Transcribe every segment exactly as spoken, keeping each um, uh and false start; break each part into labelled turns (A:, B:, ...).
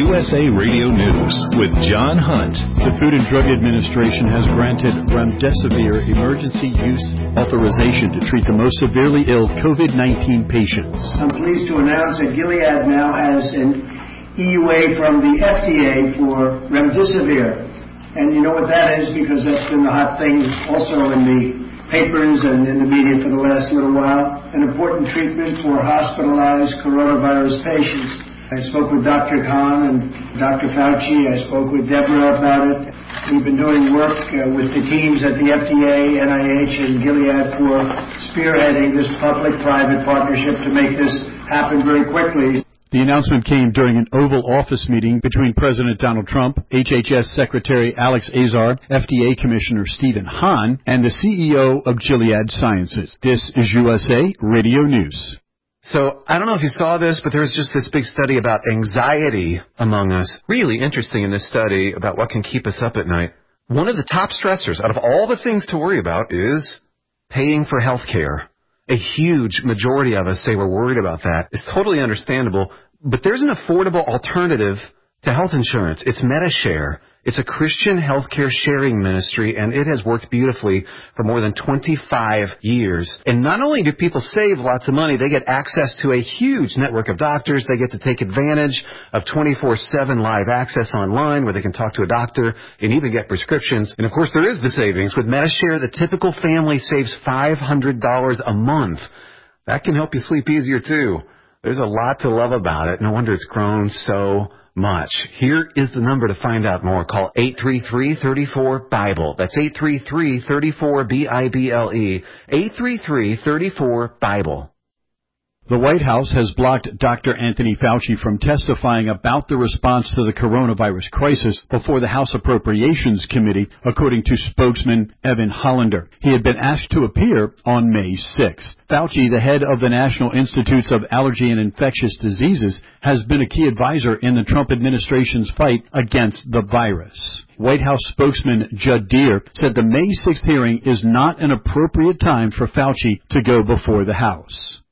A: U S A Radio News with John Hunt.
B: The Food and Drug Administration has granted remdesivir emergency use authorization to treat the most severely ill COVID nineteen patients.
C: I'm pleased to announce that Gilead now has an E U A from the F D A for remdesivir. And you know what that is because that's been the hot thing also in the papers and in the media for the last little while. An important treatment for hospitalized coronavirus patients. I spoke with Doctor Khan and Doctor Fauci. I spoke with Deborah about it. We've been doing work uh, with the teams at the F D A, N I H, and Gilead for spearheading this public-private partnership to make this happen very quickly.
B: The announcement came during an Oval Office meeting between President Donald Trump, H H S Secretary Alex Azar, F D A Commissioner Stephen Hahn, and the C E O of Gilead Sciences. This is U S A Radio News.
D: So, I don't know if you saw this, but there was just this big study about anxiety among us. Really interesting in this study about what can keep us up at night. One of the top stressors out of all the things to worry about is paying for health care. A huge majority of us say we're worried about that. It's totally understandable, but there's an affordable alternative to health insurance. It's MediShare. It's a Christian healthcare sharing ministry, and it has worked beautifully for more than twenty-five years. And not only do people save lots of money, they get access to a huge network of doctors. They get to take advantage of twenty-four seven live access online where they can talk to a doctor and even get prescriptions. And, of course, there is the savings. With MediShare, the typical family saves five hundred dollars a month. That can help you sleep easier, too. There's a lot to love about it. No wonder it's grown so much. Here is the number to find out more. Call eight three three, three four, BIBLE. That's eight three three, three four, B I B L E. eight three three, three four, BIBLE.
B: The White House has blocked Doctor Anthony Fauci from testifying about the response to the coronavirus crisis before the House Appropriations Committee, according to spokesman Evan Hollander. He had been asked to appear on May sixth. Fauci, the head of the National Institutes of Allergy and Infectious Diseases, has been a key advisor in the Trump administration's fight against the virus. White House spokesman Judd Deere said the May sixth hearing is not an appropriate time for Fauci to go before the House.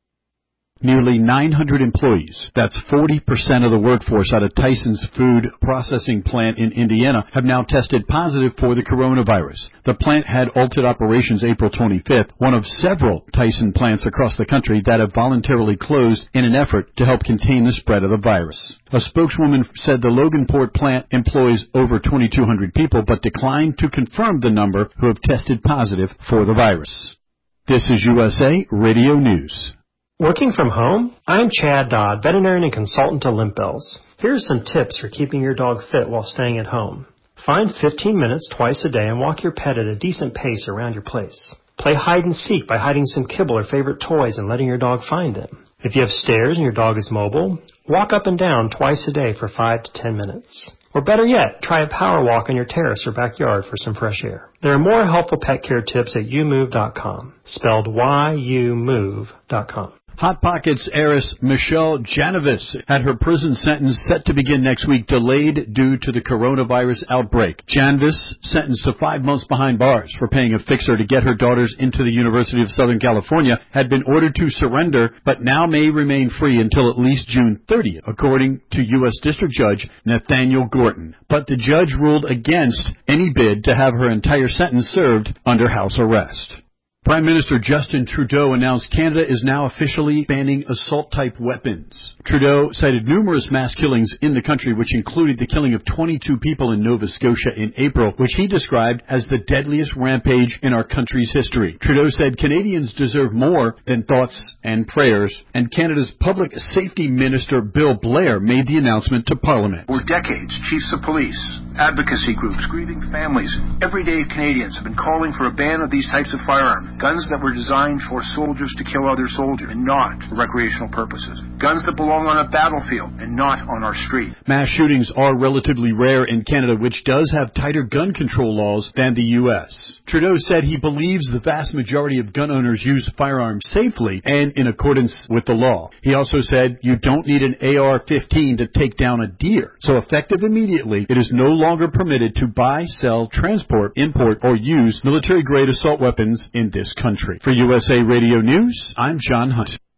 B: Nearly nine hundred employees, that's forty percent of the workforce out of Tyson's food processing plant in Indiana, have now tested positive for the coronavirus. The plant had halted operations April twenty-fifth, one of several Tyson plants across the country that have voluntarily closed in an effort to help contain the spread of the virus. A spokeswoman said the Loganport plant employs over twenty-two hundred people, but declined to confirm the number who have tested positive for the virus. This is U S A Radio News.
E: Working from home? I'm Chad Dodd, veterinarian and consultant to Limp Bells. Here are some tips for keeping your dog fit while staying at home. Find fifteen minutes twice a day and walk your pet at a decent pace around your place. Play hide and seek by hiding some kibble or favorite toys and letting your dog find them. If you have stairs and your dog is mobile, walk up and down twice a day for five to ten minutes. Or better yet, try a power walk on your terrace or backyard for some fresh air. There are more helpful pet care tips at you move dot com, spelled Y U move dot com.
B: Hot Pockets heiress Michelle Janovis had her prison sentence set to begin next week delayed due to the coronavirus outbreak. Janovis, sentenced to five months behind bars for paying a fixer to get her daughters into the University of Southern California, had been ordered to surrender, but now may remain free until at least June thirtieth, according to U S District Judge Nathaniel Gorton. But the judge ruled against any bid to have her entire sentence served under house arrest. Prime Minister Justin Trudeau announced Canada is now officially banning assault-type weapons. Trudeau cited numerous mass killings in the country, which included the killing of twenty-two people in Nova Scotia in April, which he described as the deadliest rampage in our country's history. Trudeau said Canadians deserve more than thoughts and prayers, and Canada's Public Safety Minister Bill Blair made the announcement to Parliament.
F: For decades, chiefs of police, advocacy groups, grieving families, everyday Canadians have been calling for a ban of these types of firearms. Guns that were designed for soldiers to kill other soldiers and not for recreational purposes. Guns that belong on a battlefield and not on our street.
B: Mass shootings are relatively rare in Canada, which does have tighter gun control laws than the U S. Trudeau said he believes the vast majority of gun owners use firearms safely and in accordance with the law. He also said you don't need an A R fifteen to take down a deer. So effective immediately, it is no longer permitted to buy, sell, transport, import, or use military-grade assault weapons in this country. For U S A Radio News, I'm John Hunt.